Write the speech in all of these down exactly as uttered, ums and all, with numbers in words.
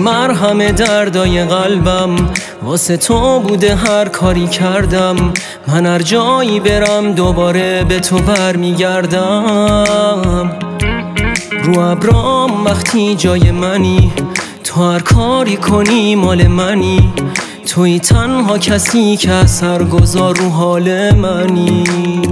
مرهم دردای قلبم، واسه تو بوده هر کاری کردم. من هر جایی برم دوباره به تو برمیگردم. رو ابرام وقتی جای منی، تو هر کاری کنی مال منی. توی تنها کسی که اثرگذار رو حال منی.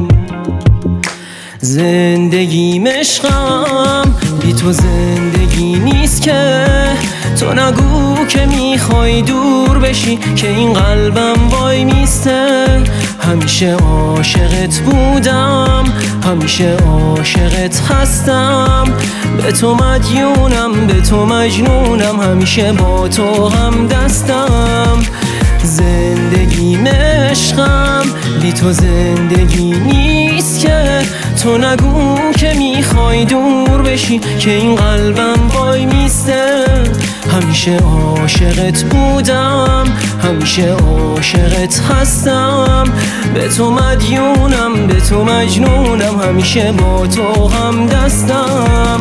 زندگیم عشقم، بی تو زندگی نیست که. تو نگو که میخوای دور بشی که این قلبم وای میسته. همیشه عاشقت بودم، همیشه عاشقت هستم. به تو مدیونم، به تو مجنونم، همیشه با تو هم دستم. زندگیم عشقم، بی تو زندگی نیست که. تو نگو که میخوای دور بشی که این قلبم وای میسته. همیشه عاشقت بودم، همیشه عاشقت هستم. به تو مدیونم، به تو مجنونم، همیشه با تو هم دستم.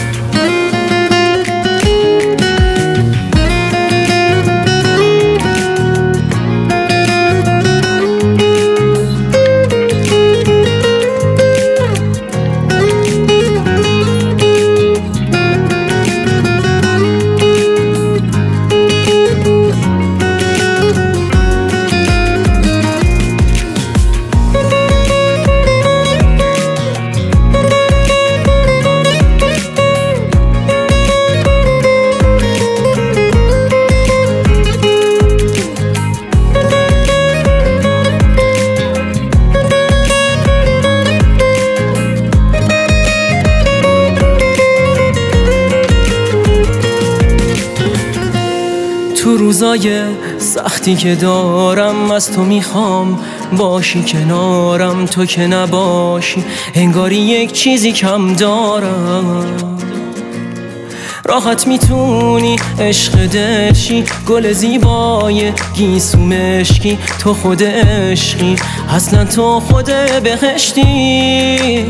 تو روزای سختی که دارم از تو میخوام باشی کنارم. تو که نباشی انگاری یک چیزی کم دارم. راحت میتونی عشق دلشی، گل زیبای گیسو مشکی. تو خود عشقی، اصلا تو خود بهشتی.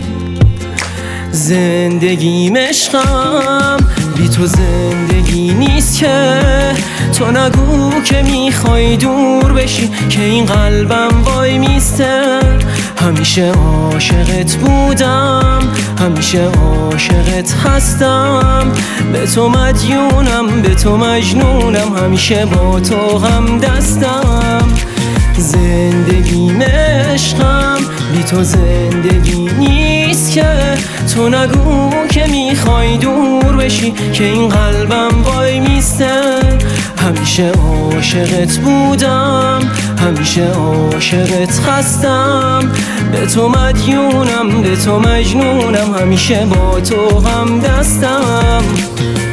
زندگیم عشقم، بی تو زندگی نیست که. تو نگو که میخوای دور بشی که این قلبم وای میسته. همیشه عاشقت بودم، همیشه عاشقت هستم. به تو مدیونم، به تو مجنونم، همیشه با تو هم دستم. زندگیم عشقم، بی تو زندگی نیست که. تو نگو که میخوای دور بشی که این قلبم وای میسته. همیشه عاشقت بودم، همیشه عاشقت هستم. به تو مدیونم، به تو مجنونم، همیشه با تو هم دستم.